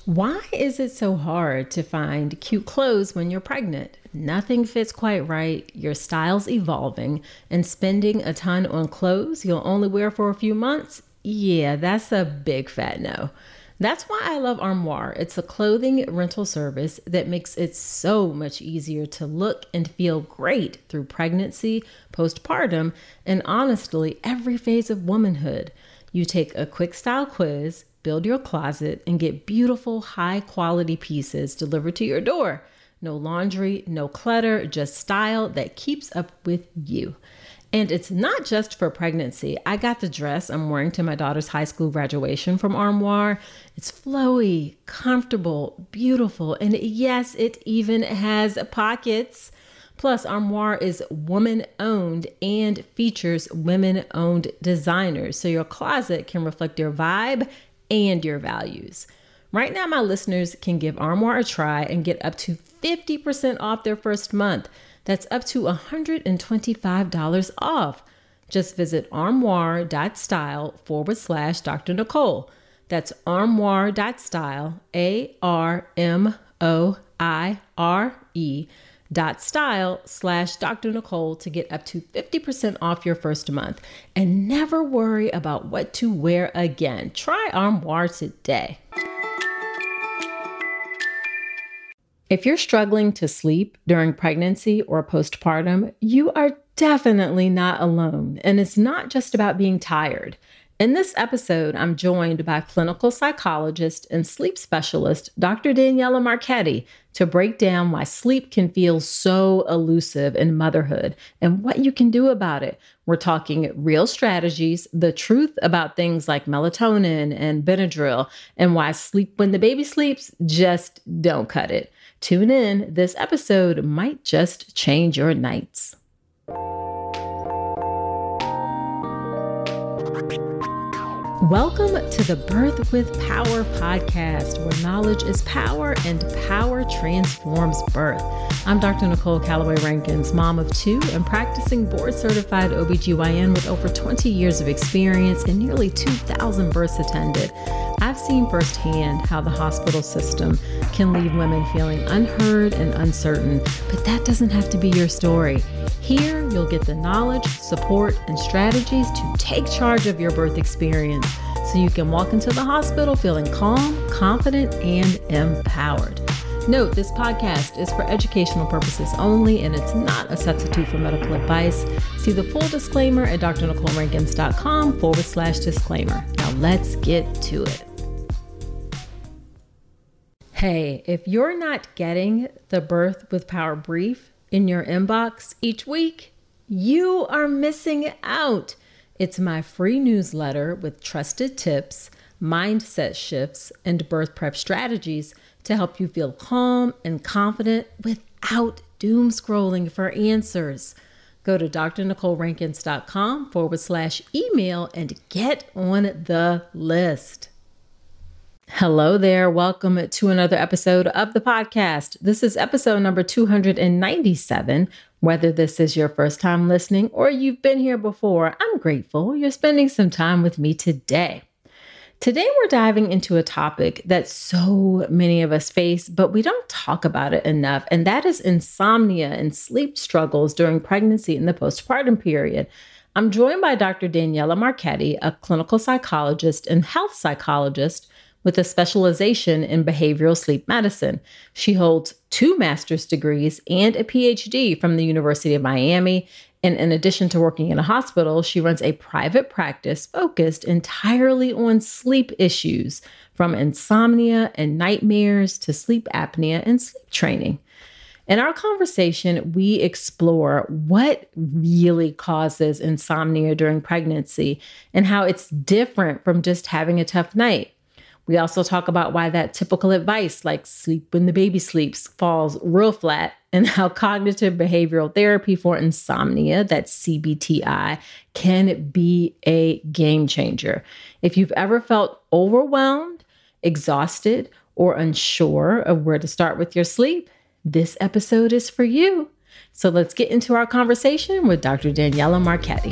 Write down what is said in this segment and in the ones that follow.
Why is it so hard to find cute clothes when you're pregnant? Nothing fits quite right, your style's evolving, and spending a ton on clothes you'll only wear for a few months? Yeah, that's a big fat no. That's why I love Armoire. It's a clothing rental service that makes it so much easier to look and feel great through pregnancy, postpartum, and honestly, every phase of womanhood. You take a quick style quiz, build your closet, and get beautiful, high quality pieces delivered to your door. No laundry, no clutter, just style that keeps up with you. And it's not just for pregnancy. I got the dress I'm wearing to my daughter's high school graduation from Armoire. It's flowy, comfortable, beautiful, and yes, it even has pockets. Plus, Armoire is woman-owned and features women-owned designers, so your closet can reflect your vibe and your values. Right now, my listeners can give Armoire a try and get up to 50% off their first month. That's up to $125 off. Just visit armoire.style/Dr. Nicole. That's armoire.style, ARMOIRE.style/Dr. Nicole to get up to 50% off your first month. And never worry about what to wear again. Try Armoire today. If you're struggling to sleep during pregnancy or postpartum, you are definitely not alone. And it's not just about being tired. In this episode, I'm joined by clinical psychologist and sleep specialist, Dr. Daniela Marchetti, to break down why sleep can feel so elusive in motherhood and what you can do about it. We're talking real strategies, the truth about things like melatonin and Benadryl, and why sleep when the baby sleeps, just don't cut it. Tune in. This episode might just change your nights. Welcome to the Birth with Power podcast, where knowledge is power and power transforms birth. I'm Dr. Nicole Calloway Rankins, mom of two and practicing board-certified OBGYN with over 20 years of experience and nearly 2,000 births attended. I've seen firsthand how the hospital system can leave women feeling unheard and uncertain, but that doesn't have to be your story. Here, you'll get the knowledge, support, and strategies to take charge of your birth experience so you can walk into the hospital feeling calm, confident, and empowered. Note, this podcast is for educational purposes only, and it's not a substitute for medical advice. See the full disclaimer at drnicolerankins.com/disclaimer. Now let's get to it. Hey, if you're not getting the Birth with Power brief in your inbox each week, you are missing out. It's my free newsletter with trusted tips, mindset shifts, and birth prep strategies to help you feel calm and confident without doom scrolling for answers. Go to drnicolerankins.com/email and get on the list. Hello there. Welcome to another episode of the podcast. This is episode number 297. Whether this is your first time listening or you've been here before, I'm grateful you're spending some time with me today. Today, we're diving into a topic that so many of us face, but we don't talk about it enough, and that is insomnia and sleep struggles during pregnancy and the postpartum period. I'm joined by Dr. Daniela Marchetti, a clinical psychologist and health psychologist with a specialization in behavioral sleep medicine. She holds 2 master's degrees and a PhD from the University of Miami. And in addition to working in a hospital, she runs a private practice focused entirely on sleep issues, from insomnia and nightmares to sleep apnea and sleep training. In our conversation, we explore what really causes insomnia during pregnancy and how it's different from just having a tough night. We also talk about why that typical advice, like sleep when the baby sleeps, falls real flat, and how cognitive behavioral therapy for insomnia, that's CBTI, can be a game changer. If you've ever felt overwhelmed, exhausted, or unsure of where to start with your sleep, this episode is for you. So let's get into our conversation with Dr. Daniela Marchetti.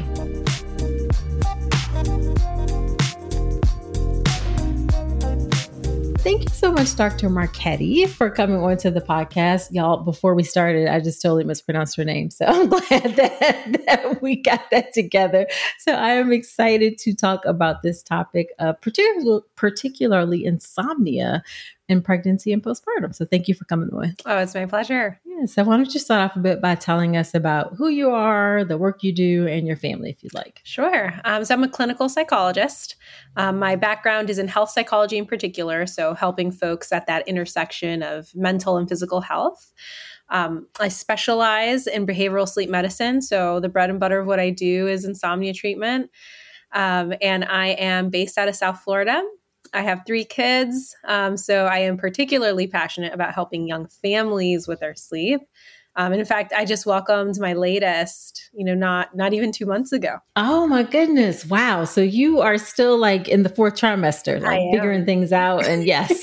Thank you so much, Dr. Marchetti, for coming on to the podcast. Y'all, before we started, I just totally mispronounced her name. So I'm glad that we got that together. So I am excited to talk about this topic, particularly insomnia in pregnancy and postpartum. So thank you for coming on. Oh, it's my pleasure. Yeah, so why don't you start off a bit by telling us about who you are, the work you do, and your family, if you'd like. Sure. So I'm a clinical psychologist. My background is in health psychology in particular, so helping folks at that intersection of mental and physical health. I specialize in behavioral sleep medicine, so the bread and butter of what I do is insomnia treatment. And I am based out of South Florida. I have 3 kids, so I am particularly passionate about helping young families with their sleep. And in fact, I just welcomed my latest, not even 2 months ago. Oh my goodness. Wow. So you are still like in the 4th trimester, like figuring things out. And yes.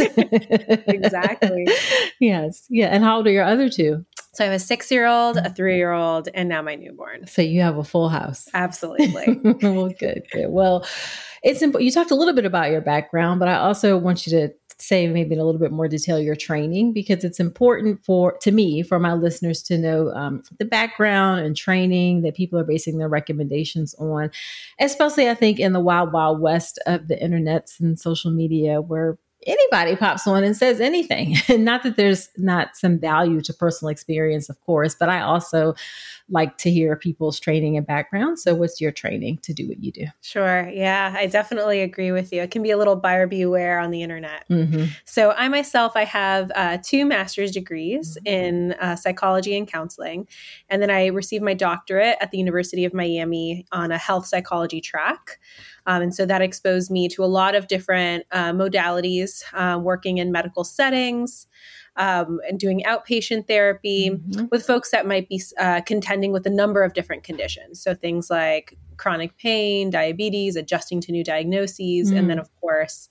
Exactly. Yes. Yeah. And how old are your other 2? So I have a 6-year-old, a 3-year-old, and now my newborn. So you have a full house. Absolutely. Well, good. Well, it's important. You talked a little bit about your background, but I also want you to say maybe in a little bit more detail your training, because it's important for my listeners to know the background and training that people are basing their recommendations on, especially I think in the wild, wild west of the internets and social media, where anybody pops on and says anything. And not that there's not some value to personal experience, of course, but I also like to hear people's training and background. So what's your training to do what you do? Sure. Yeah, I definitely agree with you. It can be a little buyer beware on the internet. Mm-hmm. So I have 2 master's degrees in psychology and counseling. And then I received my doctorate at the University of Miami on a health psychology track. And so that exposed me to a lot of different modalities, working in medical settings, and doing outpatient therapy with folks that might be contending with a number of different conditions. So things like chronic pain, diabetes, adjusting to new diagnoses, and then of course,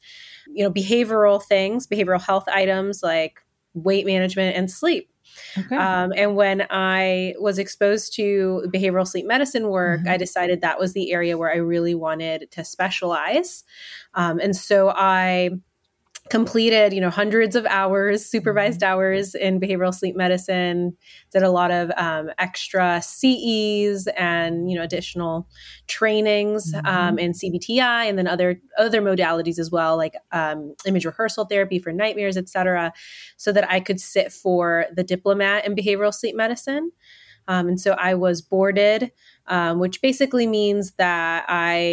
behavioral health items like weight management and sleep. Okay. And when I was exposed to behavioral sleep medicine work, I decided that was the area where I really wanted to specialize. And so I completed, hundreds of hours, supervised hours in behavioral sleep medicine, did a lot of extra CEs and, additional trainings in CBTI, and then other modalities as well, like image rehearsal therapy for nightmares, et cetera, so that I could sit for the diplomat in behavioral sleep medicine. And so I was boarded, which basically means that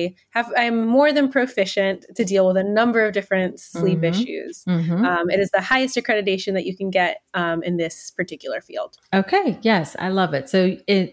I'm more than proficient to deal with a number of different sleep issues. It is the highest accreditation that you can get in this particular field. Okay. Yes, I love it. So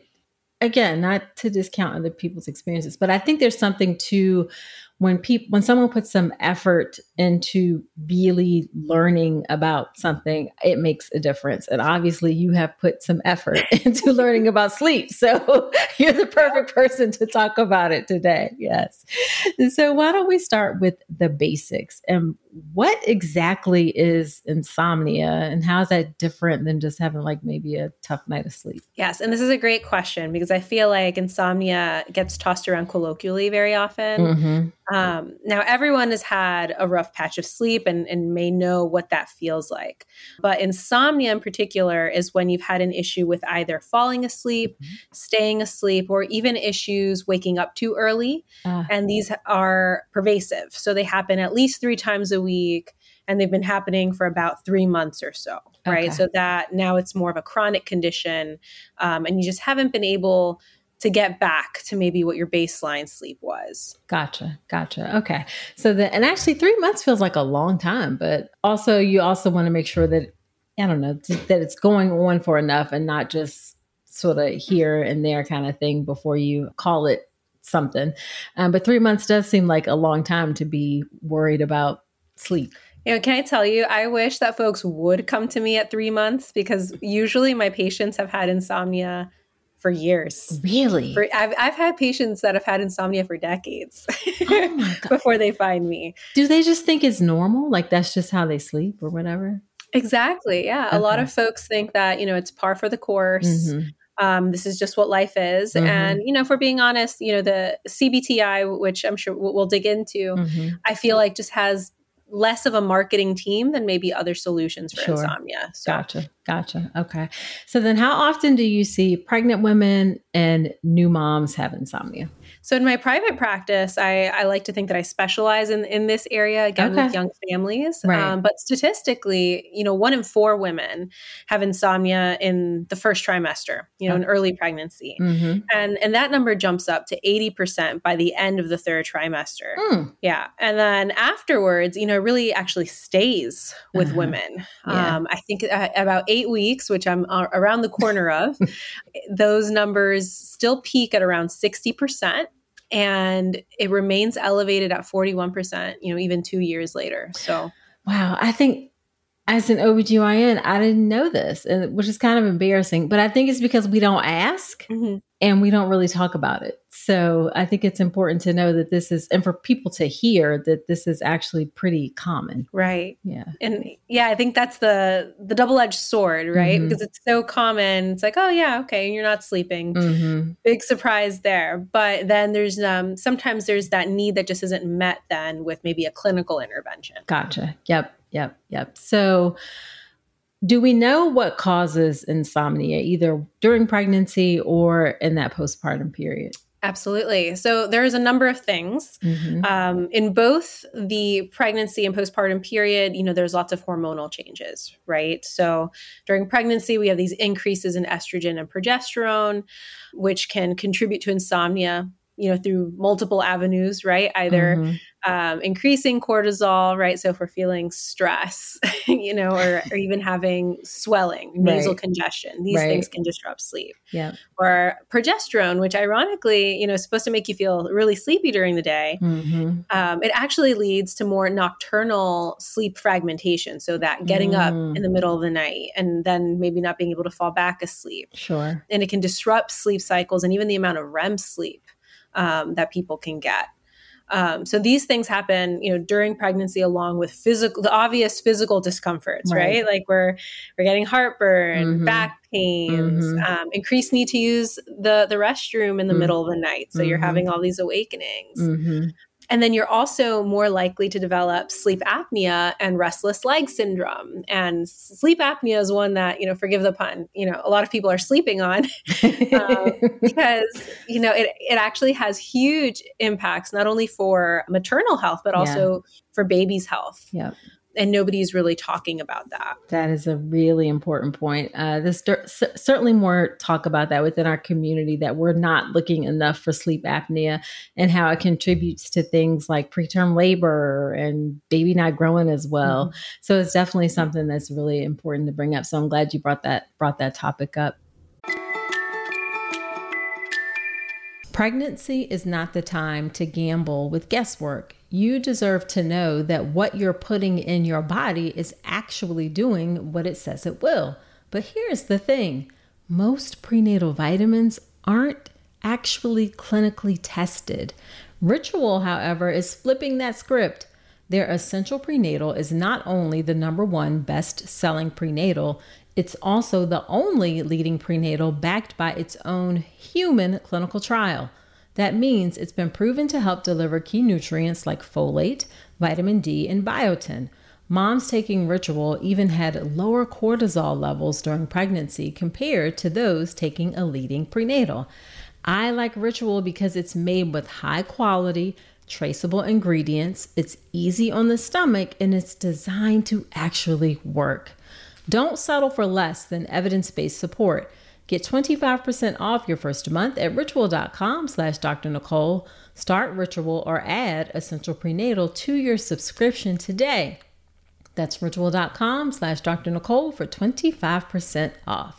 again, not to discount other people's experiences, but I think there's something to when someone puts some effort into really learning about something, it makes a difference. And obviously you have put some effort into learning about sleep. So you're the perfect person to talk about it today. Yes. So why don't we start with the basics? And what exactly is insomnia, and how is that different than just having like maybe a tough night of sleep? Yes. And this is a great question, because I feel like insomnia gets tossed around colloquially very often. Now, everyone has had a rough patch of sleep and may know what that feels like. But insomnia in particular is when you've had an issue with either falling asleep, staying asleep, or even issues waking up too early. And these are pervasive. So they happen at least 3 times a week, and they've been happening for about 3 months or so, right? Okay. So that now it's more of a chronic condition, and you just haven't been able to get back to maybe what your baseline sleep was. Gotcha. Okay. So and actually 3 months feels like a long time, but also you also want to make sure that, I don't know, that it's going on for enough and not just sort of here and there kind of thing before you call it something. But 3 months does seem like a long time to be worried about sleep. Can I tell you, I wish that folks would come to me at 3 months, because usually my patients have had insomnia for years. Really? I've had patients that have had insomnia for decades before they find me. Do they just think it's normal? Like that's just how they sleep or whatever? Exactly. Yeah. Okay. A lot of folks think that, it's par for the course. This is just what life is. And, if we're being honest, the CBTI, which I'm sure we'll dig into, I feel like just has less of a marketing team than maybe other solutions for insomnia. So. Gotcha. Okay. So then how often do you see pregnant women and new moms have insomnia? So in my private practice, I like to think that I specialize in this area, again, with young families. Right. But statistically, 1 in 4 women have insomnia in the first trimester, in early pregnancy. Mm-hmm. And that number jumps up to 80% by the end of the 3rd trimester. Yeah. And then afterwards, it really actually stays with women. I think about 8 weeks, which I'm around the corner of, those numbers still peak at around 60%. And it remains elevated at 41%, even 2 years later. So, wow. I think as an OBGYN, I didn't know this, which is kind of embarrassing, but I think it's because we don't ask and we don't really talk about it. So I think it's important to know that this is, and for people to hear that this is actually pretty common. Right. Yeah. And I think that's the double-edged sword, right? Because it's so common. It's like, oh yeah, okay, you're not sleeping. Big surprise there. But then there's sometimes there's that need that just isn't met then with maybe a clinical intervention. Gotcha. Yep. So do we know what causes insomnia, either during pregnancy or in that postpartum period? Absolutely. So there's a number of things. In both the pregnancy and postpartum period, there's lots of hormonal changes, right? So during pregnancy, we have these increases in estrogen and progesterone, which can contribute to insomnia, through multiple avenues, right? Either increasing cortisol, right? So if we're feeling stress, or even having swelling, nasal congestion, these things can disrupt sleep. Yeah. Or progesterone, which ironically, is supposed to make you feel really sleepy during the day. It actually leads to more nocturnal sleep fragmentation. So that getting up in the middle of the night and then maybe not being able to fall back asleep. Sure. And it can disrupt sleep cycles and even the amount of REM sleep that people can get. So these things happen, during pregnancy, along with the obvious physical discomforts, right? Like we're getting heartburn, back pains, increased need to use the restroom in the middle of the night. So you're having all these awakenings. And then you're also more likely to develop sleep apnea and restless leg syndrome. And sleep apnea is one that, forgive the pun, a lot of people are sleeping on because, it actually has huge impacts, not only for maternal health, but also for baby's health. Yeah. And nobody's really talking about that. That is a really important point. There's certainly more talk about that within our community, that we're not looking enough for sleep apnea and how it contributes to things like preterm labor and baby not growing as well. So it's definitely something that's really important to bring up. So I'm glad you brought that topic up. Pregnancy is not the time to gamble with guesswork. You deserve to know that what you're putting in your body is actually doing what it says it will. But here's the thing. Most prenatal vitamins aren't actually clinically tested. Ritual, however, is flipping that script. Their Essential Prenatal is not only the #1 best-selling prenatal, it's also the only leading prenatal backed by its own human clinical trial. That means it's been proven to help deliver key nutrients like folate, vitamin D, and biotin. Moms taking Ritual even had lower cortisol levels during pregnancy compared to those taking a leading prenatal. I like Ritual because it's made with high quality, traceable ingredients, it's easy on the stomach, and it's designed to actually work. Don't settle for less than evidence-based support. Get 25% off your first month at ritual.com/Dr. Nicole. Start Ritual or add Essential Prenatal to your subscription today. That's ritual.com/Dr. Nicole for 25% off.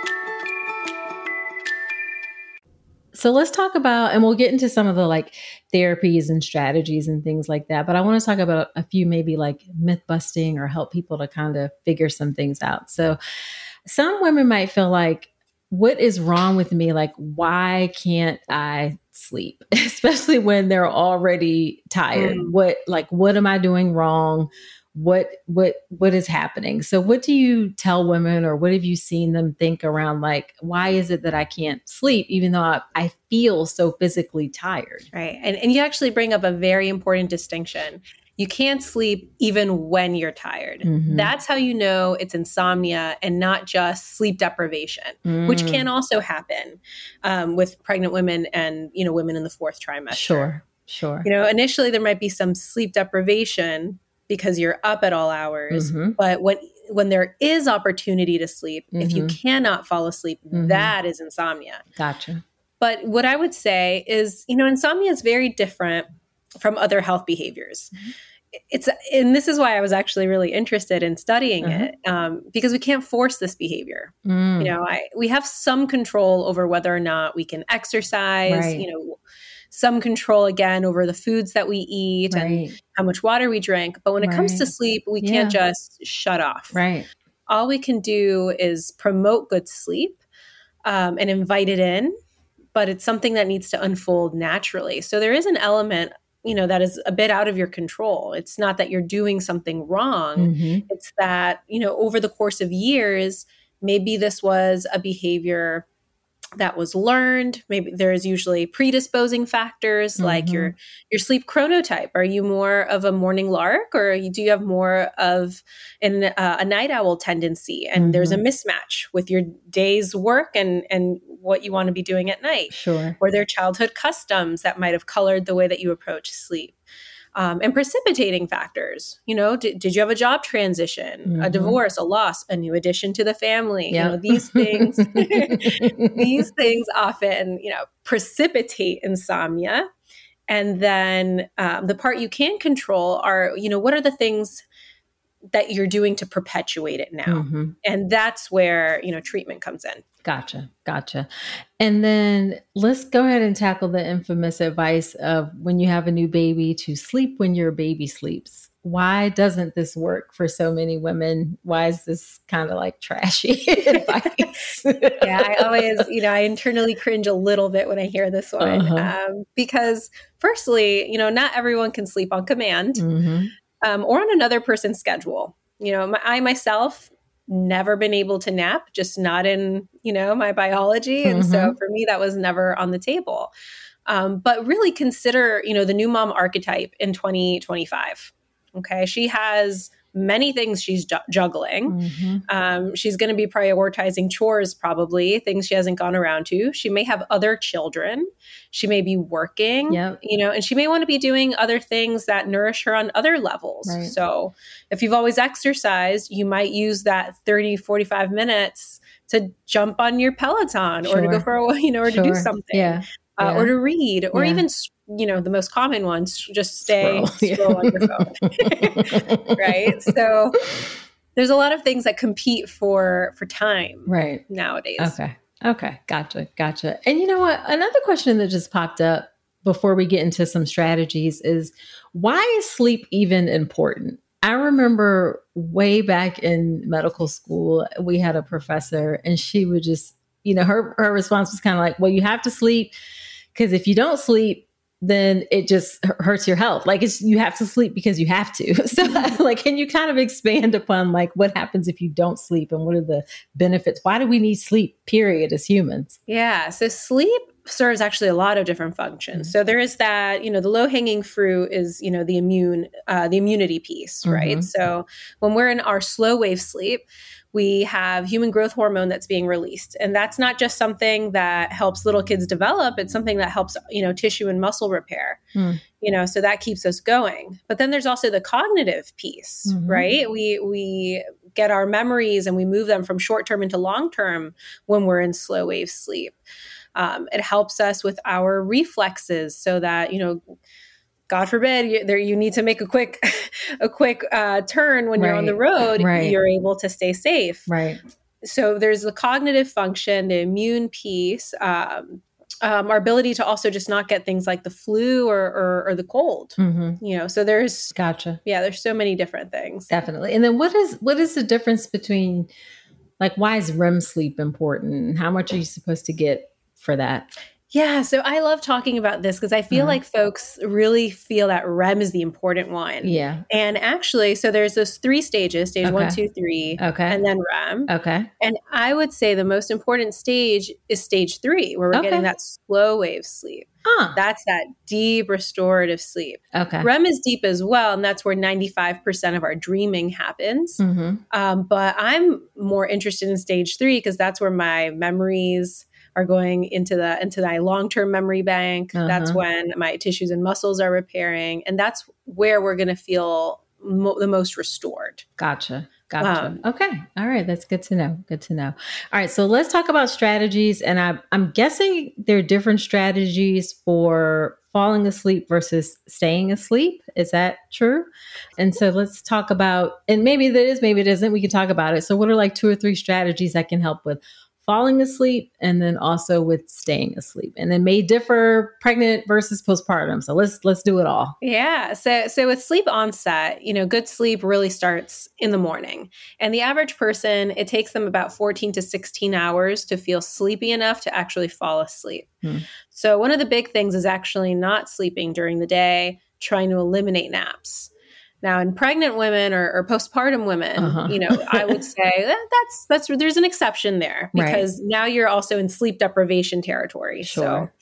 So let's talk about, and we'll get into some of the therapies and strategies and things like that. But I want to talk about a few maybe myth busting or help people to kind of figure some things out. So some women might feel like, what is wrong with me? Why can't I sleep? Especially when they're already tired. What am I doing wrong? What is happening? So what do you tell women, or what have you seen them think around why is it that I can't sleep even though I feel so physically tired? Right. And you actually bring up a very important distinction. you can't sleep even when you're tired. That's how you know it's insomnia and not just sleep deprivation, which can also happen with pregnant women and, women in the fourth trimester. Sure. Initially there might be some sleep deprivation because you're up at all hours, but when there is opportunity to sleep, if you cannot fall asleep, that is insomnia. Gotcha. But what I would say is, insomnia is very different from other health behaviors. And this is why I was actually really interested in studying it, because we can't force this behavior. We have some control over whether or not we can exercise, some control again over the foods that we eat and how much water we drink. But when it comes to sleep, we can't just shut off. All we can do is promote good sleep and invite it in, but it's something that needs to unfold naturally. So there is an element that is a bit out of your control. It's not that you're doing something wrong. It's that, over the course of years, maybe this was a behavior that was learned. Maybe there's usually predisposing factors like your sleep chronotype. Are you more of a morning lark, or do you have more of a night owl tendency? And there's a mismatch with your day's work and what you want to be doing at night. Or there are childhood customs that might have colored the way that you approach sleep. And precipitating factors, did you have a job transition, a divorce, a loss, a new addition to the family? These things, these things often, precipitate insomnia. And then the part you can control are, what are the things that you're doing to perpetuate it now? And that's where, treatment comes in. Gotcha. And then let's go ahead and tackle the infamous advice of when you have a new baby to sleep when your baby sleeps. Why doesn't this work for so many women? Why is this kind of like trashy advice? I always, I internally cringe a little bit when I hear this one because firstly, not everyone can sleep on command or on another person's schedule. I myself never been able to nap, just not in, my biology. And so for me, that was never on the table. But really consider, the new mom archetype in 2025. Okay. She has many things she's juggling. She's going to be prioritizing chores, probably things she hasn't gone around to. She may have other children. She may be working, and she may want to be doing other things that nourish her on other levels. So if you've always exercised, you might use that 30, 45 minutes to jump on your Peloton or to go for a, or to do something. Or to read, or even, the most common ones, just scroll on your phone. Right. So there's a lot of things that compete for time nowadays. Okay. Gotcha. And you know what? Another question that just popped up before we get into some strategies is, why is sleep even important? I remember way back in medical school, we had a professor and she would just, her response was kind of like, well, you have to sleep, because if you don't sleep, then it just hurts your health. Like you have to sleep because you have to. So can you kind of expand upon what happens if you don't sleep and what are the benefits? Why do we need sleep, period, as humans? Yeah. So sleep serves actually a lot of different functions. So there is that, the low hanging fruit is, the immunity piece, right? So when we're in our slow wave sleep, we have human growth hormone that's being released. And that's not just something that helps little kids develop. It's something that helps, tissue and muscle repair, so that keeps us going. But then there's also the cognitive piece, right? We get our memories and we move them from short-term into long-term when we're in slow wave sleep. It helps us with our reflexes so that, God forbid, you need to make a quick turn when you're on the road. You're able to stay safe. So there's the cognitive function, the immune piece, our ability to also just not get things like the flu or the cold. So there's there's so many different things. Definitely. And then what is the difference between why is REM sleep important? How much are you supposed to get for that? Yeah, so I love talking about this because I feel like folks really feel that REM is the important one. Yeah. And actually, so there's those 3 stages, stage Okay. 1, 2, 3, Okay. and then REM. Okay. And I would say the most important stage is stage 3, where we're getting that slow wave sleep. That's that deep restorative sleep. Okay. REM is deep as well, and that's where 95% of our dreaming happens. But I'm more interested in stage 3 because that's where my memories are going into my long-term memory bank. That's when my tissues and muscles are repairing. And that's where we're going to feel the most restored. Gotcha. Okay. All right. That's good to know. All right. So let's talk about strategies. And I'm guessing there are different strategies for falling asleep versus staying asleep. Is that true? And so let's talk about, and maybe it is, maybe it isn't. We can talk about it. So what are like 2 or 3 strategies that can help with falling asleep and then also with staying asleep, and then may differ pregnant versus postpartum. So let's do it all. Yeah. So with sleep onset, good sleep really starts in the morning, and the average person, it takes them about 14 to 16 hours to feel sleepy enough to actually fall asleep. So one of the big things is actually not sleeping during the day, trying to eliminate naps. Now, in pregnant women or postpartum women, I would say that's there's an exception there because now you're also in sleep deprivation territory. Sure.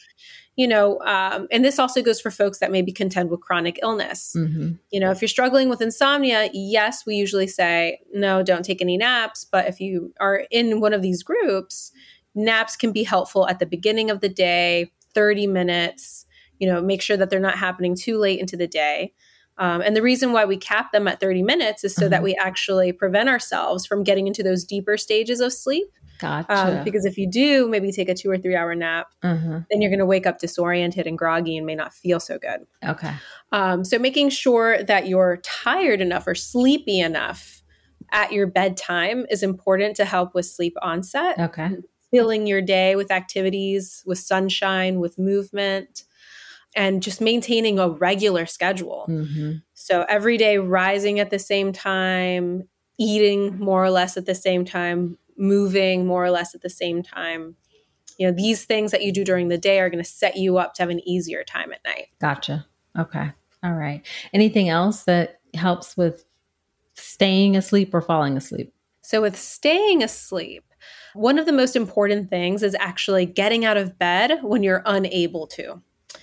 So, and this also goes for folks that maybe contend with chronic illness. If you're struggling with insomnia, yes, we usually say, no, don't take any naps. But if you are in one of these groups, naps can be helpful at the beginning of the day, 30 minutes, make sure that they're not happening too late into the day. And the reason why we cap them at 30 minutes is so that we actually prevent ourselves from getting into those deeper stages of sleep. Gotcha. Because if you do maybe take a 2 or 3 hour nap, then you're going to wake up disoriented and groggy and may not feel so good. Okay. So making sure that you're tired enough or sleepy enough at your bedtime is important to help with sleep onset. Okay. Filling your day with activities, with sunshine, with movement, and just maintaining a regular schedule. So every day rising at the same time, eating more or less at the same time, moving more or less at the same time. These things that you do during the day are going to set you up to have an easier time at night. Gotcha. Okay. All right. Anything else that helps with staying asleep or falling asleep? So with staying asleep, one of the most important things is actually getting out of bed when you're unable to.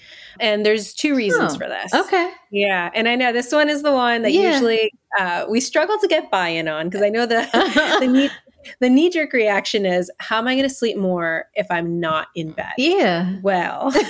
And there's 2 reasons for this. Okay. Yeah. And I know this one is the one that usually we struggle to get buy-in on because I know the knee-jerk reaction is, how am I going to sleep more if I'm not in bed? Yeah. Well, so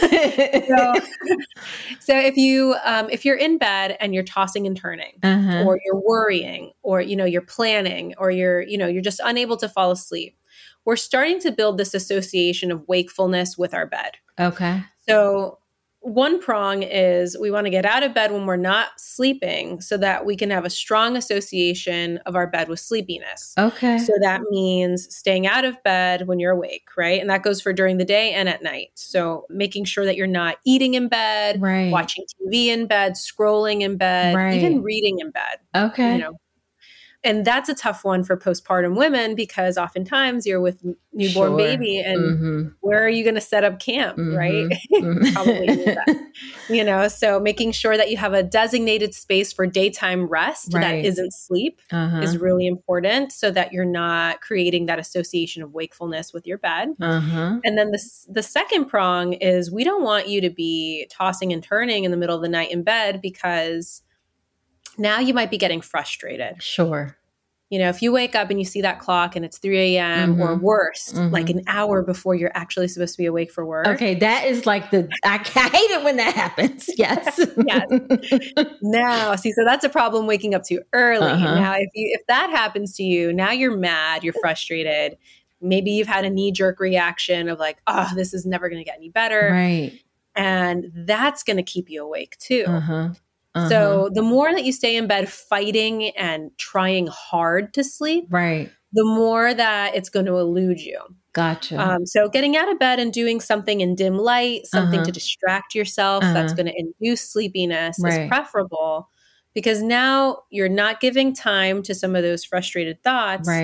if you're in bed and you're tossing and turning, or you're worrying, or you're planning, or you're just unable to fall asleep, we're starting to build this association of wakefulness with our bed. Okay. So one prong is we want to get out of bed when we're not sleeping so that we can have a strong association of our bed with sleepiness. Okay. So that means staying out of bed when you're awake, right? And that goes for during the day and at night. So making sure that you're not eating in bed, watching TV in bed, scrolling in bed, even reading in bed. Okay. And that's a tough one for postpartum women because oftentimes you're with newborn baby and where are you going to set up camp, right? Probably need that. So making sure that you have a designated space for daytime rest that isn't sleep is really important so that you're not creating that association of wakefulness with your bed. And then the second prong is we don't want you to be tossing and turning in the middle of the night in bed because now you might be getting frustrated. Sure. If you wake up and you see that clock and it's 3 a.m. or worse, like an hour before you're actually supposed to be awake for work. Okay. That is like I hate it when that happens. Yes. Yes. Now, so that's a problem waking up too early. Now, if that happens to you, now you're mad, you're frustrated. Maybe you've had a knee-jerk reaction of like, oh, this is never going to get any better. Right. And that's going to keep you awake too. So the more that you stay in bed fighting and trying hard to sleep, the more that it's going to elude you. Gotcha. So getting out of bed and doing something in dim light, something to distract yourself that's going to induce sleepiness is preferable because now you're not giving time to some of those frustrated thoughts.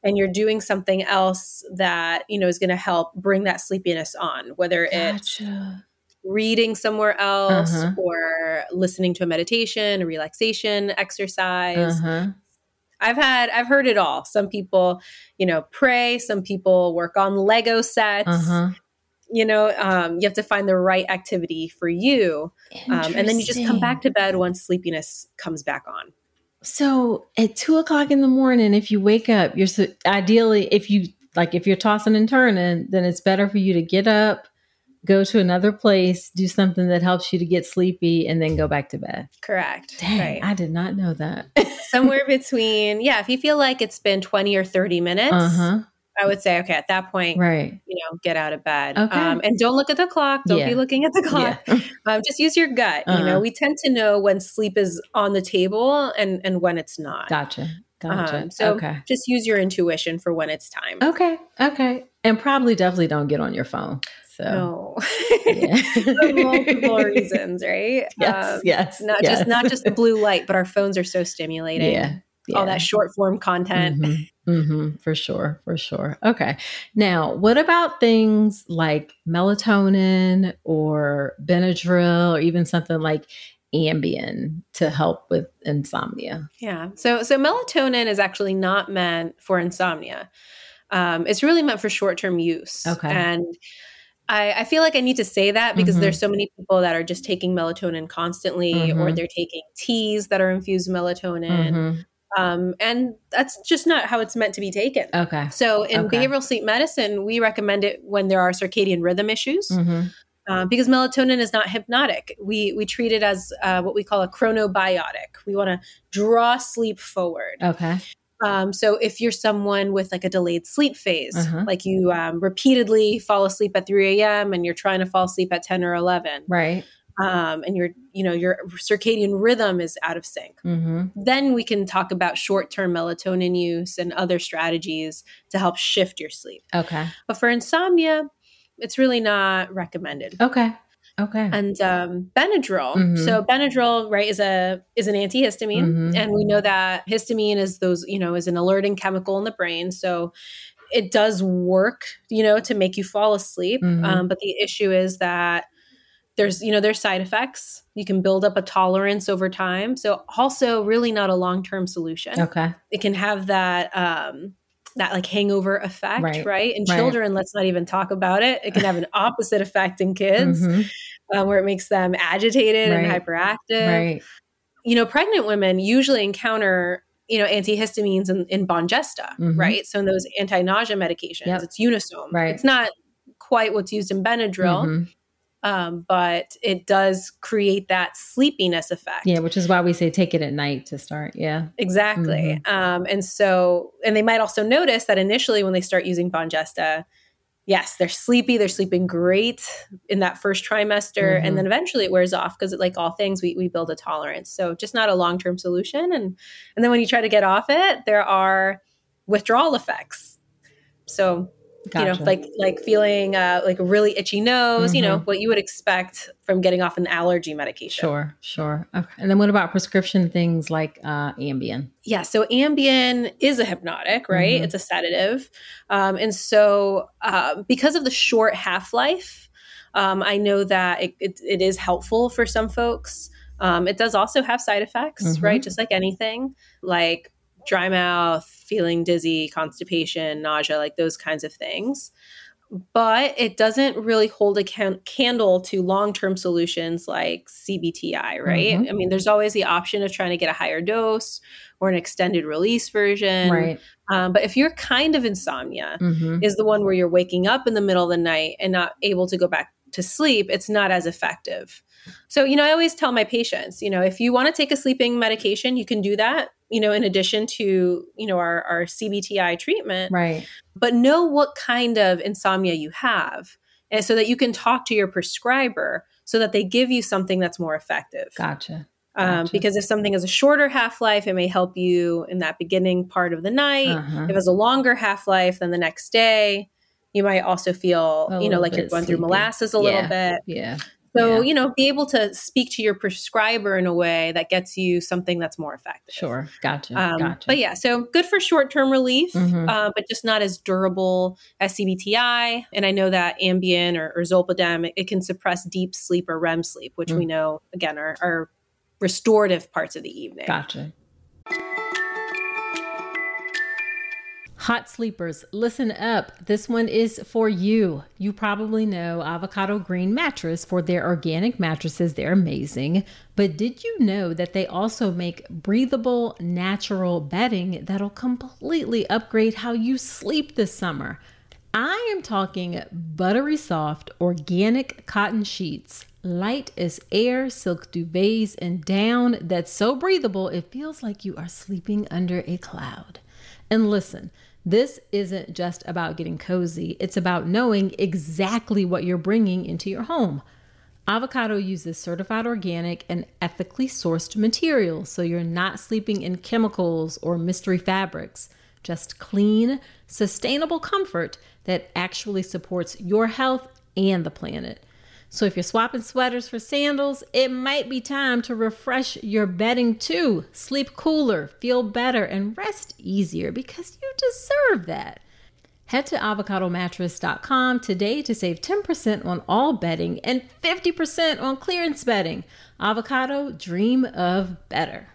and you're doing something else that, is going to help bring that sleepiness on, whether it's reading somewhere else or listening to a meditation, a relaxation exercise. I've heard it all. Some people, pray, some people work on Lego sets. You have to find the right activity for you. And then you just come back to bed once sleepiness comes back on. So at 2:00 in the morning, if you wake up, ideally, if you're tossing and turning, then it's better for you to get up, go to another place, do something that helps you to get sleepy, and then go back to bed. Correct. Dang, right. I did not know that. Somewhere between, if you feel like it's been 20 or 30 minutes, I would say, okay, at that point, get out of bed. Okay. And don't look at the clock. Don't be looking at the clock. Just use your gut. We tend to know when sleep is on the table and when it's not. Gotcha. So just use your intuition for when it's time. Okay. And probably definitely don't get on your phone. So. No. For multiple reasons, right? Yes. Not just the blue light, but our phones are so stimulating. Yeah. All that short form content. For sure. Okay. Now, what about things like melatonin or Benadryl or even something like Ambien to help with insomnia? Yeah. So melatonin is actually not meant for insomnia. It's really meant for short-term use. Okay. And I feel like I need to say that because there's so many people that are just taking melatonin constantly or they're taking teas that are infused melatonin. And that's just not how it's meant to be taken. Okay. So in behavioral sleep medicine, we recommend it when there are circadian rhythm issues because melatonin is not hypnotic. We treat it as what we call a chronobiotic. We want to draw sleep forward. Okay. So if you're someone with like a delayed sleep phase, like you repeatedly fall asleep at 3 a.m. and you're trying to fall asleep at 10 or 11. Right. And your circadian rhythm is out of sync. Then we can talk about short-term melatonin use and other strategies to help shift your sleep. Okay. But for insomnia, it's really not recommended. Okay. And Benadryl. So Benadryl, right, is an antihistamine, and we know that histamine is is an alerting chemical in the brain. So it does work, to make you fall asleep. But the issue is that there's side effects. You can build up a tolerance over time. So also really not a long-term solution. Okay. It can have that like hangover effect, right? In children, let's not even talk about it. It can have an opposite effect in kids where it makes them agitated and hyperactive. Right. Pregnant women usually encounter antihistamines in Bonjesta, right? So in those anti-nausea medications, it's Unisome. Right. It's not quite what's used in Benadryl. But it does create that sleepiness effect. Yeah, which is why we say take it at night to start. Yeah, exactly. And they might also notice that initially when they start using Bonjesta, yes, they're sleepy. They're sleeping great in that first trimester. And then eventually it wears off because like all things, we build a tolerance. So just not a long-term solution. And then when you try to get off it, there are withdrawal effects. So Gotcha. Like feeling like a really itchy nose, what you would expect from getting off an allergy medication. Sure. Okay. And then what about prescription things like Ambien? Yeah. So Ambien is a hypnotic, right? It's a sedative. And so because of the short half-life, I know that it is helpful for some folks. It does also have side effects, right? Just like anything, like dry mouth, feeling dizzy, constipation, nausea, like those kinds of things. But it doesn't really hold a candle to long-term solutions like CBTI, right? I mean, there's always the option of trying to get a higher dose or an extended release version. Right. But if your kind of insomnia is the one where you're waking up in the middle of the night and not able to go back to sleep, it's not as effective. So, I always tell my patients, if you want to take a sleeping medication, you can do that, in addition to, our CBTI treatment. Right. But know what kind of insomnia you have, and so that you can talk to your prescriber so that they give you something that's more effective. Gotcha. Because if something has a shorter half-life, it may help you in that beginning part of the night. If it has a longer half-life, then the next day, you might also feel, like you're going through molasses a little bit. Yeah. So, be able to speak to your prescriber in a way that gets you something that's more effective. Sure. Gotcha. But yeah, so good for short-term relief, but just not as durable as CBTI. And I know that Ambien or Zolpidem, it can suppress deep sleep or REM sleep, which we know, again, are restorative parts of the evening. Gotcha. Hot sleepers, listen up. This one is for you. You probably know Avocado Green Mattress for their organic mattresses. They're amazing. But did you know that they also make breathable, natural bedding that'll completely upgrade how you sleep this summer? I am talking buttery soft, organic cotton sheets, light as air, silk duvets, and down that's so breathable it feels like you are sleeping under a cloud. And listen, this isn't just about getting cozy. It's about knowing exactly what you're bringing into your home. Avocado uses certified organic and ethically sourced materials, so you're not sleeping in chemicals or mystery fabrics. Just clean, sustainable comfort that actually supports your health and the planet. So if you're swapping sweaters for sandals, it might be time to refresh your bedding too. Sleep cooler, feel better, and rest easier because you deserve that. Head to avocadomattress.com today to save 10% on all bedding and 50% on clearance bedding. Avocado, dream of better.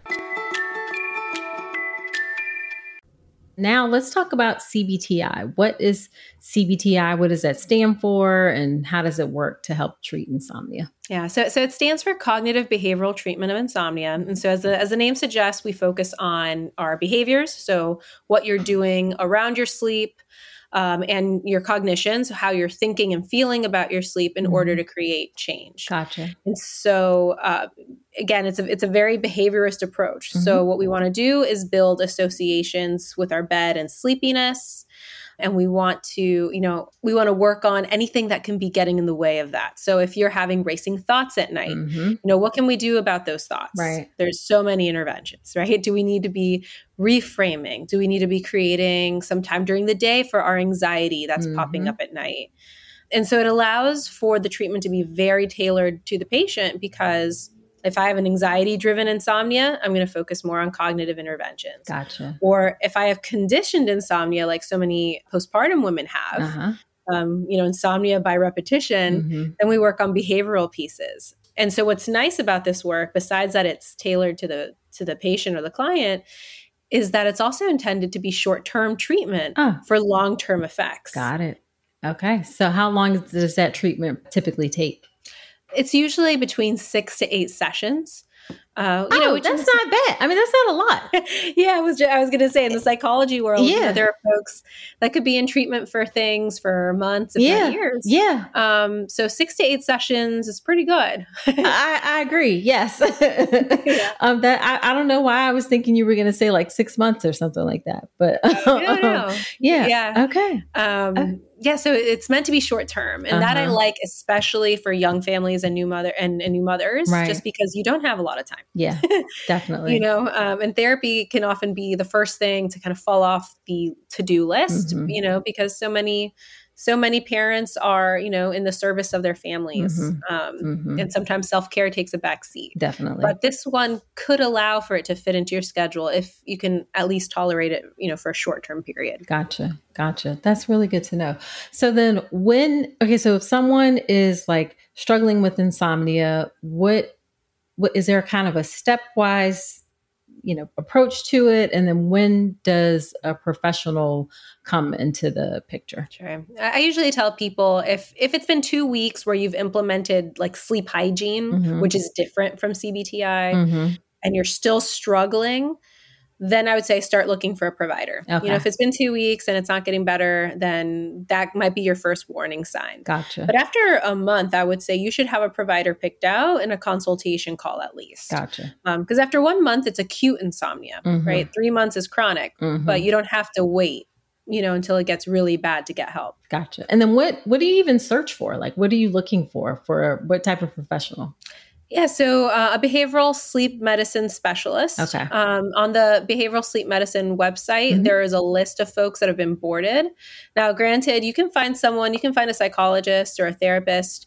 Now let's talk about CBTI. What is CBTI? What does that stand for? And how does it work to help treat insomnia? Yeah, so it stands for Cognitive Behavioral Treatment of Insomnia. And so as the name suggests, we focus on our behaviors. So what you're doing around your sleep, and your cognition, so how you're thinking and feeling about your sleep in order to create change. Gotcha. And so, again, it's a very behaviorist approach. So what we want to do is build associations with our bed and sleepiness. And we want to, work on anything that can be getting in the way of that. So if you're having racing thoughts at night, what can we do about those thoughts? Right. There's so many interventions, right? Do we need to be reframing? Do we need to be creating some time during the day for our anxiety that's popping up at night? And so it allows for the treatment to be very tailored to the patient, because if I have an anxiety-driven insomnia, I'm going to focus more on cognitive interventions. Gotcha. Or if I have conditioned insomnia, like so many postpartum women have, insomnia by repetition, then we work on behavioral pieces. And so what's nice about this work, besides that it's tailored to the patient or the client, is that it's also intended to be short-term treatment for long-term effects. Got it. Okay. So how long does that treatment typically take? It's usually between 6 to 8 sessions. That's not bad. I mean, that's not a lot. Yeah, I was going to say, in the psychology world, there are folks that could be in treatment for things for months, if not years. Yeah. So 6 to 8 sessions is pretty good. I agree. Yes. I don't know why I was thinking you were going to say like 6 months or something like that, but no. Yeah. Okay. Yeah, so it's meant to be short term, and that I like, especially for young families and new mothers, just because you don't have a lot of time. Yeah, definitely. And therapy can often be the first thing to kind of fall off the to-do list, because so many parents are, in the service of their families. And sometimes self-care takes a back seat. Definitely. But this one could allow for it to fit into your schedule if you can at least tolerate it, for a short-term period. Gotcha. That's really good to know. So then so if someone is like struggling with insomnia, what is there kind of a stepwise, approach to it? And then when does a professional come into the picture? Sure. I usually tell people if it's been 2 weeks where you've implemented like sleep hygiene, which is different from CBTI, and you're still struggling, then I would say start looking for a provider. Okay. If it's been 2 weeks and it's not getting better, then that might be your first warning sign. Gotcha. But after a month, I would say you should have a provider picked out and a consultation call at least. Gotcha. Because after 1 month, it's acute insomnia, right? 3 months is chronic, but you don't have to wait, until it gets really bad to get help. Gotcha. And then what do you even search for? Like, what are you looking for what type of professional? Yeah, so a behavioral sleep medicine specialist. Okay. On the behavioral sleep medicine website, there is a list of folks that have been boarded. Now, granted, you can find a psychologist or a therapist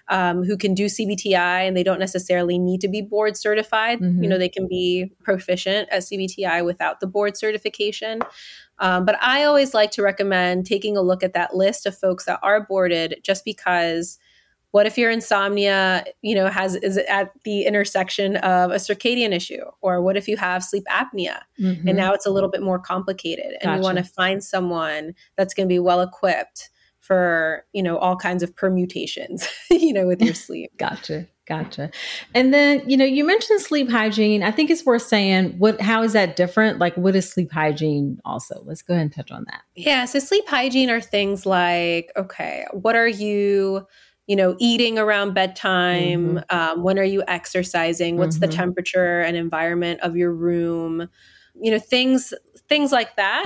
who can do CBTI, and they don't necessarily need to be board certified. They can be proficient at CBTI without the board certification. But I always like to recommend taking a look at that list of folks that are boarded, just because what if your insomnia, is at the intersection of a circadian issue? Or what if you have sleep apnea and now it's a little bit more complicated and you want to find someone that's going to be well equipped for, all kinds of permutations, with your sleep. Gotcha. And then, you mentioned sleep hygiene. I think it's worth saying, how is that different? Like, what is sleep hygiene also? Let's go ahead and touch on that. Yeah. So sleep hygiene are things like, okay, what are you eating around bedtime? When are you exercising? What's the temperature and environment of your room? Things like that.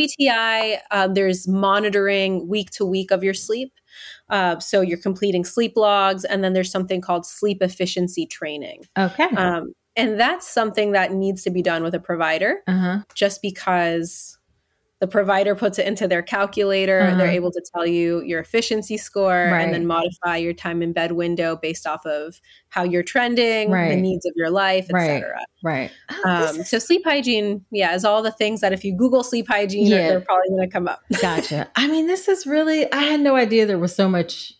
CBTI, there's monitoring week to week of your sleep. So you're completing sleep logs, and then there's something called sleep efficiency training. Okay. And that's something that needs to be done with a provider, just because the provider puts it into their calculator. They're able to tell you your efficiency score and then modify your time in bed window based off of how you're trending, the needs of your life, et cetera. Right. So sleep hygiene, is all the things that if you Google sleep hygiene, they're probably going to come up. Gotcha. I mean, this is really, I had no idea there was so much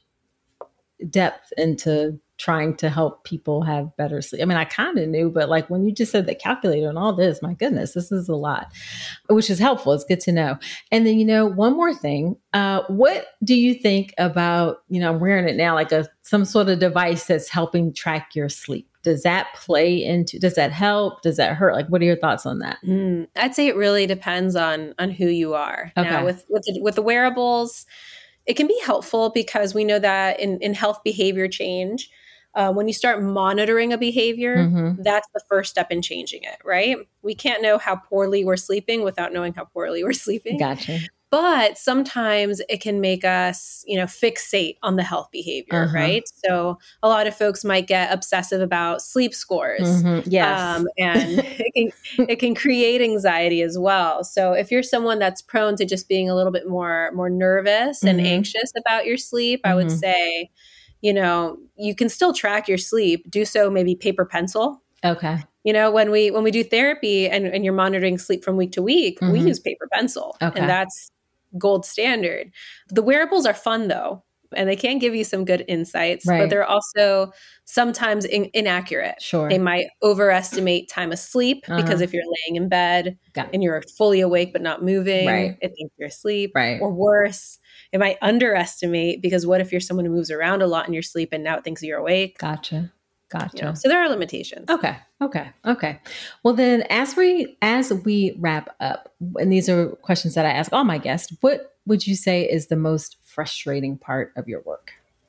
depth into trying to help people have better sleep. I mean, I kind of knew, but like when you just said the calculator and all this, my goodness, this is a lot, which is helpful. It's good to know. And then, one more thing, what do you think about, I'm wearing it now, like some sort of device that's helping track your sleep? Does that does that help? Does that hurt? Like, what are your thoughts on that? I'd say it really depends on who you are. Okay. Now with the wearables, it can be helpful because we know that in health behavior change, when you start monitoring a behavior, that's the first step in changing it, right? We can't know how poorly we're sleeping without knowing how poorly we're sleeping. Gotcha. But sometimes it can make us, fixate on the health behavior, right? So a lot of folks might get obsessive about sleep scores. Yes. And it can create anxiety as well. So if you're someone that's prone to just being a little bit more nervous and anxious about your sleep, I would say, you can still track your sleep. Do so maybe paper pencil. Okay. When we do therapy and you're monitoring sleep from week to week, we use paper pencil. Okay. And that's gold standard. The wearables are fun though, and they can give you some good insights, but they're also sometimes inaccurate. Sure. They might overestimate time of sleep because if you're laying in bed and you're fully awake but not moving, it thinks you're asleep. Or worse, it might underestimate because what if you're someone who moves around a lot in your sleep and now it thinks you're awake? Gotcha. So there are limitations. Okay. Well, then as we wrap up, and these are questions that I ask all my guests, what would you say is the most frustrating part of your work?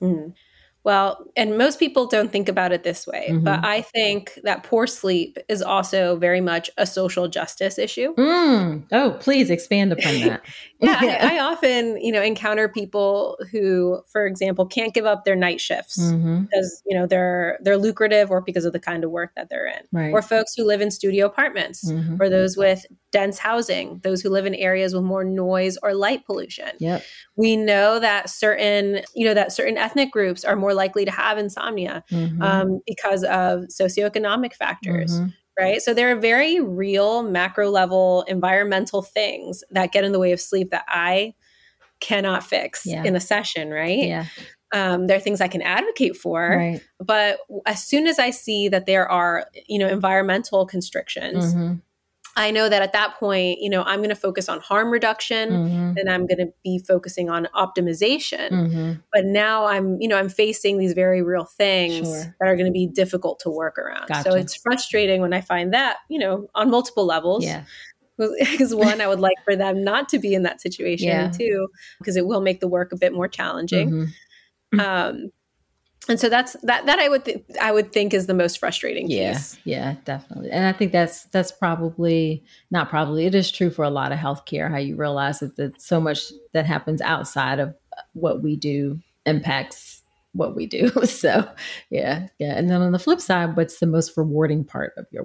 Well, and most people don't think about it this way, but I think that poor sleep is also very much a social justice issue. Oh, please expand upon that. I often, encounter people who, for example, can't give up their night shifts because, they're lucrative or because of the kind of work that they're in. Or folks who live in studio apartments or those with dense housing, those who live in areas with more noise or light pollution. We know that certain ethnic groups are more likely to have insomnia because of socioeconomic factors. Right. So there are very real macro level environmental things that get in the way of sleep that I cannot fix in a session. Right. There are things I can advocate for, but as soon as I see that there are, environmental constrictions, I know that at that point, I'm going to focus on harm reduction and I'm going to be focusing on optimization. But now I'm facing these very real things that are going to be difficult to work around. So it's frustrating when I find that, on multiple levels. Because one, I would like for them not to be in that situation. And two, because it will make the work a bit more challenging. And so that I would think is the most frustrating piece. Yeah, definitely. And I think that's probably not probably. It is true for a lot of healthcare, how you realize that so much that happens outside of what we do impacts what we do. So yeah. And then on the flip side, what's the most rewarding part of your work?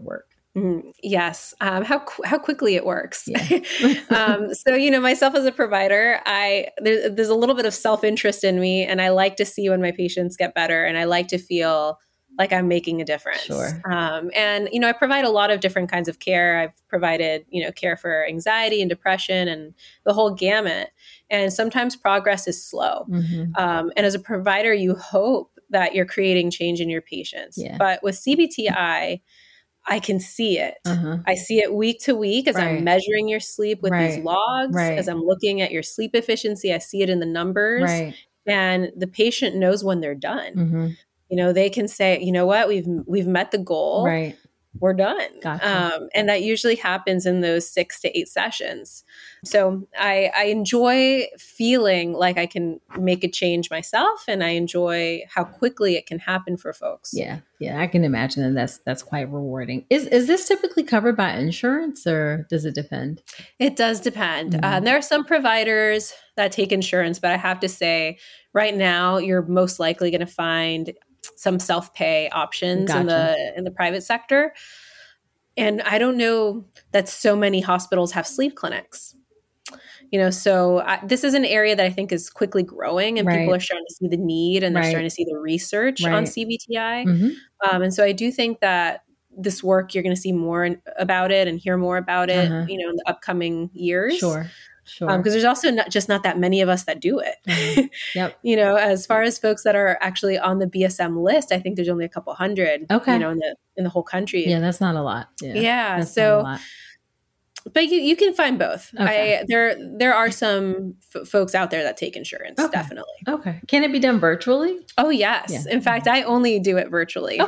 Yes. How quickly it works. Yeah. So, myself as a provider, there's a little bit of self-interest in me, and I like to see when my patients get better, and I like to feel like I'm making a difference. Sure. And I provide a lot of different kinds of care. I've provided, care for anxiety and depression and the whole gamut. And sometimes progress is slow. And as a provider, you hope that you're creating change in your patients. Yeah. But with CBTI, I can see it. I see it week to week as I'm measuring your sleep with these logs, as I'm looking at your sleep efficiency. I see it in the numbers, and the patient knows when they're done. They can say, you know what, we've met the goal. We're done. Gotcha. And that usually happens in those 6 to 8 sessions. So I enjoy feeling like I can make a change myself, and I enjoy how quickly it can happen for folks. Yeah. I can imagine that that's quite rewarding. Is this typically covered by insurance, or does it depend? It does depend. There are some providers that take insurance, but I have to say, right now, you're most likely going to find some self-pay options in the private sector. And I don't know that so many hospitals have sleep clinics. So this is an area that I think is quickly growing, and people are starting to see the need, and they're starting to see the research on CBTI. And so I do think that this work, you're going to see more about it and hear more about it, in the upcoming years. Sure. Because there's also not that many of us that do it. Yep. As far as folks that are actually on the BSM list, I think there's only a couple hundred. In the whole country. Yeah, that's not a lot. Yeah. So, but you can find both. Okay. There are some folks out there that take insurance, definitely. Okay. Can it be done virtually? Oh, yes. Yeah. In fact, I only do it virtually.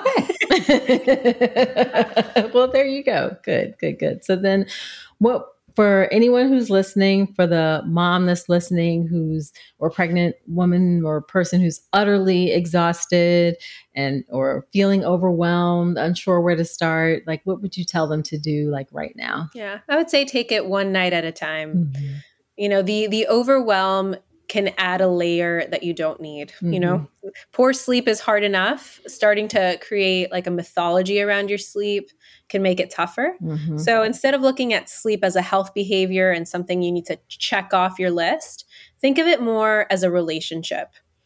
Okay. Well, there you go. Good. So then for anyone who's listening, for the mom that's listening, or pregnant woman or person who's utterly exhausted or feeling overwhelmed, unsure where to start, like, what would you tell them to do, like, right now? Yeah, I would say take it one night at a time. The overwhelm can add a layer that you don't need. Poor sleep is hard enough. Starting to create like a mythology around your sleep can make it tougher. So instead of looking at sleep as a health behavior and something you need to check off your list, think of it more as a relationship.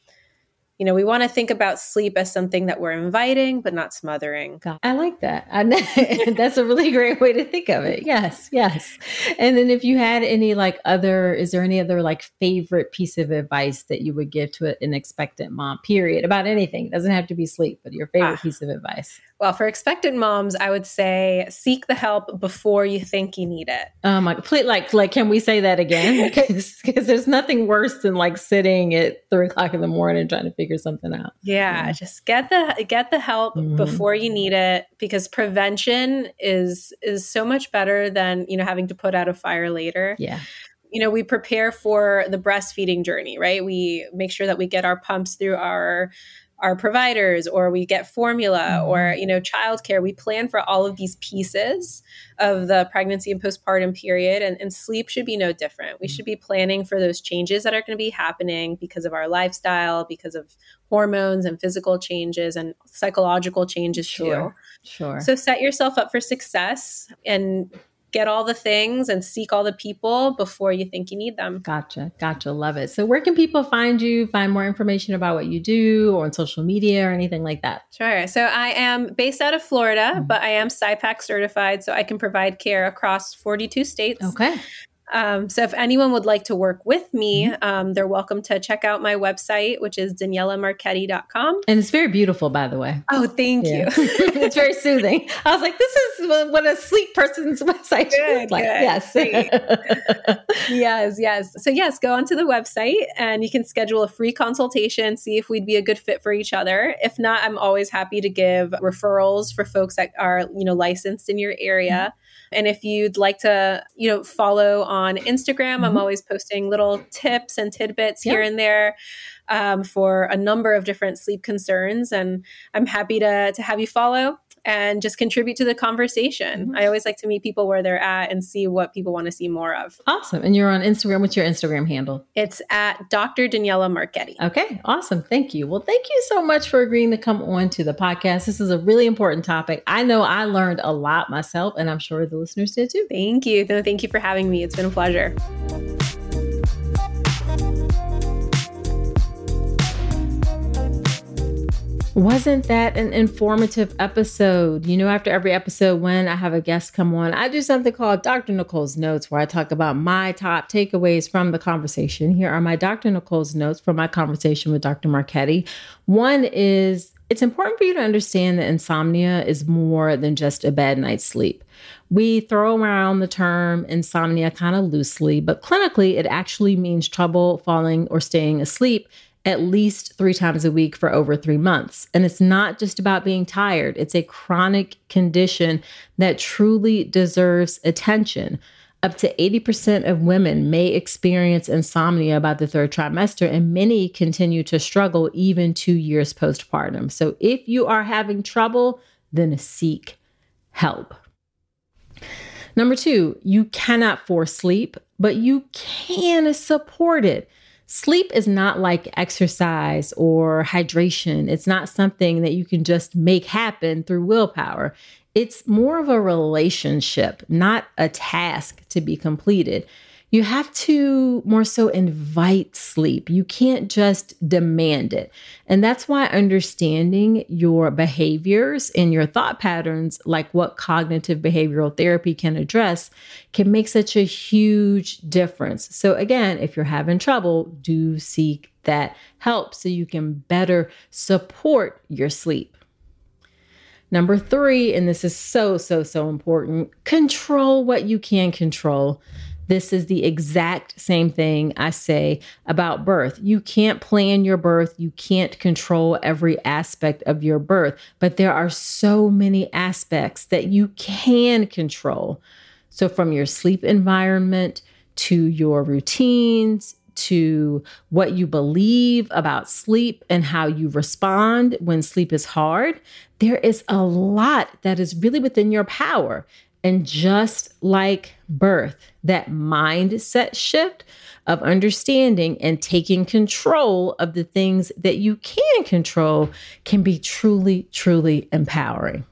We want to think about sleep as something that we're inviting, but not smothering. I like that. That's a really great way to think of it. Yes. And then if you had any is there any other favorite piece of advice that you would give to an expectant mom, period, about anything? It doesn't have to be sleep, but your favorite piece of advice. Well, for expectant moms, I would say seek the help before you think you need it. Can we say that again? Because there's nothing worse than sitting at 3:00 in the morning trying to figure something out. Yeah. Just get the help before you need it, because prevention is so much better than, having to put out a fire later. Yeah. We prepare for the breastfeeding journey, right? We make sure that we get our pumps through our providers, or we get formula, or, childcare. We plan for all of these pieces of the pregnancy and postpartum period, and sleep should be no different. We should be planning for those changes that are going to be happening because of our lifestyle, because of hormones and physical changes and psychological changes too. Sure. So set yourself up for success and get all the things and seek all the people before you think you need them. Gotcha. Love it. So where can people find you, find more information about what you do, or on social media or anything like that? Sure. So I am based out of Florida, but I am SIPAC certified, so I can provide care across 42 states. Okay. So if anyone would like to work with me, they're welcome to check out my website, which is DanielaMarchetti.com. And it's very beautiful, by the way. Oh, thank you. It's very soothing. I was like, this is what a sleep person's website is like. Yes. Yes. So yes, go onto the website and you can schedule a free consultation, see if we'd be a good fit for each other. If not, I'm always happy to give referrals for folks that are, licensed in your area. And if you'd like to, follow on Instagram, I'm always posting little tips and tidbits here and there for a number of different sleep concerns. And I'm happy to have you follow. and just contribute to the conversation. I always like to meet people where they're at and see what people want to see more of. Awesome. And you're on Instagram. What's your Instagram handle? It's at Dr. Daniela Marchetti. Okay. Awesome. Thank you. Well, thank you so much for agreeing to come on to the podcast. This is a really important topic. I know I learned a lot myself, and I'm sure the listeners did too. Thank you. Thank you for having me. It's been a pleasure. Wasn't that an informative episode? You know, after every episode, when I have a guest come on, I do something called Dr. Nicole's Notes, where I talk about my top takeaways from the conversation. Here are my Dr. Nicole's Notes from my conversation with Dr. Marchetti. One is, it's important for you to understand that insomnia is more than just a bad night's sleep. We throw around the term insomnia kind of loosely, but clinically, it actually means trouble falling or staying asleep at least 3 times a week for over 3 months. And it's not just about being tired. It's a chronic condition that truly deserves attention. Up to 80% of women may experience insomnia by the 3rd trimester, and many continue to struggle even 2 years postpartum. So if you are having trouble, then seek help. Number 2, you cannot force sleep, but you can support it. Sleep is not like exercise or hydration. It's not something that you can just make happen through willpower. It's more of a relationship, not a task to be completed. You have to more so invite sleep. You can't just demand it. And that's why understanding your behaviors and your thought patterns, like what cognitive behavioral therapy can address, can make such a huge difference. So again, if you're having trouble, do seek that help so you can better support your sleep. Number 3, and this is so important, control what you can control. This is the exact same thing I say about birth. You can't plan your birth. You can't control every aspect of your birth, but there are so many aspects that you can control. So from your sleep environment to your routines, to what you believe about sleep and how you respond when sleep is hard, there is a lot that is really within your power. And just like birth, that mindset shift of understanding and taking control of the things that you can control can be truly, truly empowering.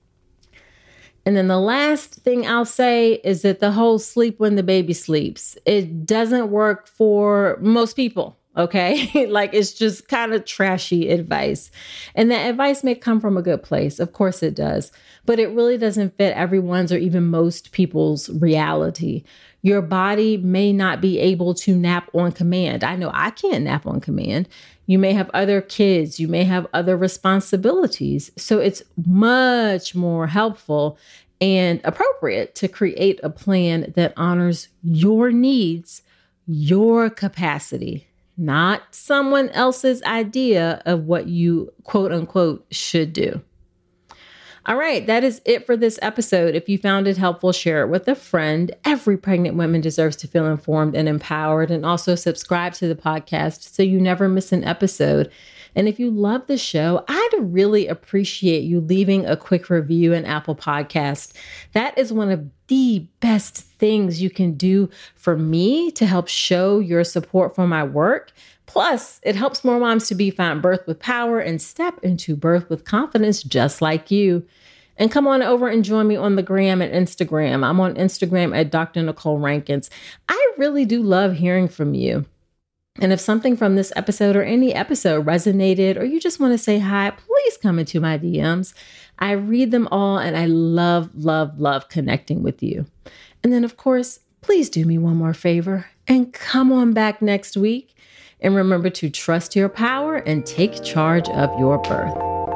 And then the last thing I'll say is that the whole sleep when the baby sleeps, it doesn't work for most people. Okay, like it's just kind of trashy advice. And that advice may come from a good place. Of course it does, but it really doesn't fit everyone's or even most people's reality. Your body may not be able to nap on command. I know I can't nap on command. You may have other kids. You may have other responsibilities. So it's much more helpful and appropriate to create a plan that honors your needs, your capacity, not someone else's idea of what you quote unquote should do. All right, that is it for this episode. If you found it helpful, share it with a friend. Every pregnant woman deserves to feel informed and empowered, and also subscribe to the podcast so you never miss an episode. And if you love the show, I'd really appreciate you leaving a quick review in Apple Podcasts. That is one of the best things you can do for me to help show your support for my work. Plus, it helps more moms to be found birth with power and step into birth with confidence just like you. And come on over and join me on the gram and Instagram. I'm on Instagram at Dr. Nicole Rankins. I really do love hearing from you. And if something from this episode or any episode resonated, or you just want to say hi, please come into my DMs. I read them all and I love, love, love connecting with you. And then, of course, please do me one more favor and come on back next week. And remember to trust your power and take charge of your birth.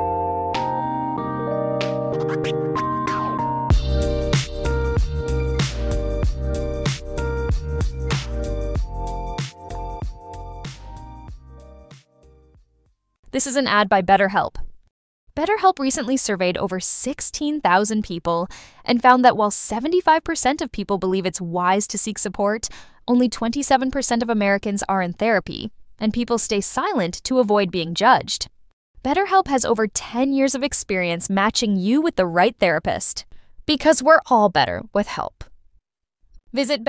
This is an ad by BetterHelp. BetterHelp recently surveyed over 16,000 people and found that while 75% of people believe it's wise to seek support, only 27% of Americans are in therapy, and people stay silent to avoid being judged. BetterHelp has over 10 years of experience matching you with the right therapist. Because we're all better with help. Visit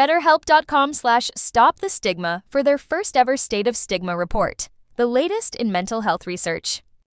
betterhelp.com/stopthestigma for their first ever State of Stigma report, the latest in mental health research.